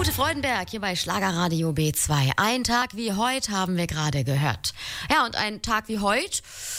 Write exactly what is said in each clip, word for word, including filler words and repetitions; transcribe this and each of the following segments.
Ute Freudenberg hier bei Schlagerradio B zwei. Ein Tag wie heute haben wir gerade gehört. Ja, und ein Tag wie heute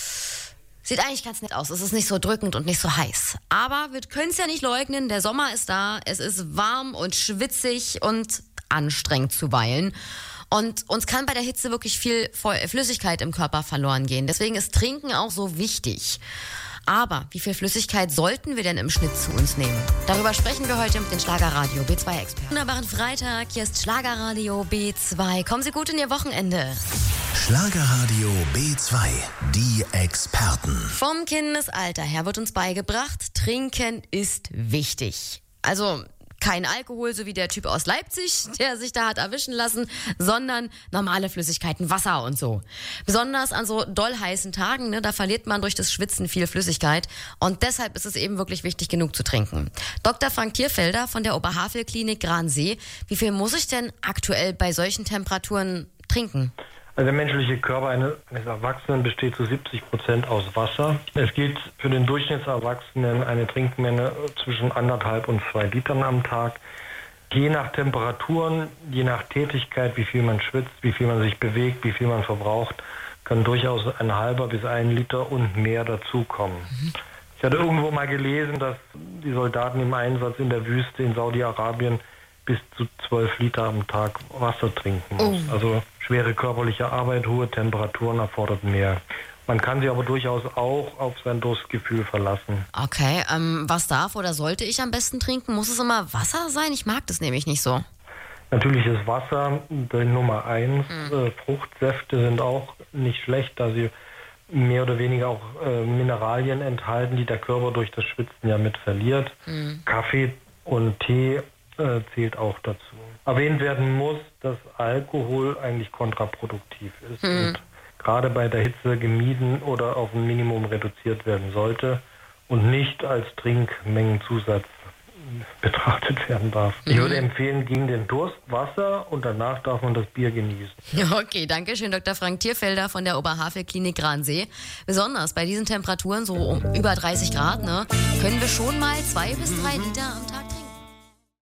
sieht eigentlich ganz nett aus. Es ist nicht so drückend und nicht so heiß. Aber wir können es ja nicht leugnen, der Sommer ist da. Es ist warm und schwitzig und anstrengend zuweilen. Und uns kann bei der Hitze wirklich viel Flüssigkeit im Körper verloren gehen. Deswegen ist Trinken auch so wichtig. Aber wie viel Flüssigkeit sollten wir denn im Schnitt zu uns nehmen? Darüber sprechen wir heute mit den Schlagerradio B zwei Experten. Wunderbaren Freitag, hier ist Schlagerradio B zwei. Kommen Sie gut in Ihr Wochenende. Schlagerradio B zwei, die Experten. Vom Kindesalter her wird uns beigebracht, Trinken ist wichtig. Also kein Alkohol, so wie der Typ aus Leipzig, der sich da hat erwischen lassen, sondern normale Flüssigkeiten, Wasser und so. Besonders an so doll heißen Tagen, ne, da verliert man durch das Schwitzen viel Flüssigkeit und deshalb ist es eben wirklich wichtig, genug zu trinken. Doktor Frank Thierfelder von der Oberhavel-Klinik Gransee, wie viel muss ich denn aktuell bei solchen Temperaturen trinken? Also der menschliche Körper eines Erwachsenen besteht zu siebzig Prozent aus Wasser. Es gilt für den Durchschnittserwachsenen eine Trinkmenge zwischen anderthalb und zwei Litern am Tag. Je nach Temperaturen, je nach Tätigkeit, wie viel man schwitzt, wie viel man sich bewegt, wie viel man verbraucht, kann durchaus ein halber bis ein Liter und mehr dazukommen. Mhm. Ich hatte irgendwo mal gelesen, dass die Soldaten im Einsatz in der Wüste in Saudi-Arabien bis zu zwölf Liter am Tag Wasser trinken muss. Oh. Also schwere körperliche Arbeit, hohe Temperaturen erfordert mehr. Man kann sich aber durchaus auch auf sein Durstgefühl verlassen. Okay, ähm, was darf oder sollte ich am besten trinken? Muss es immer Wasser sein? Ich mag das nämlich nicht so. Natürlich ist Wasser die Nummer eins. Mhm. Äh, Fruchtsäfte sind auch nicht schlecht, da sie mehr oder weniger auch äh, Mineralien enthalten, die der Körper durch das Schwitzen ja mit verliert. Mhm. Kaffee und Tee äh, zählt auch dazu. Erwähnt werden muss, dass Alkohol eigentlich kontraproduktiv ist mhm. und gerade bei der Hitze gemieden oder auf ein Minimum reduziert werden sollte und nicht als Trinkmengenzusatz betrachtet werden darf. Mhm. Ich würde empfehlen, gegen den Durst Wasser und danach darf man das Bier genießen. Okay, danke schön, Doktor Frank Thierfelder von der Oberhavel-Klinik Gransee. Besonders bei diesen Temperaturen, so um über dreißig Grad, ne, können wir schon mal zwei bis drei Liter am Tag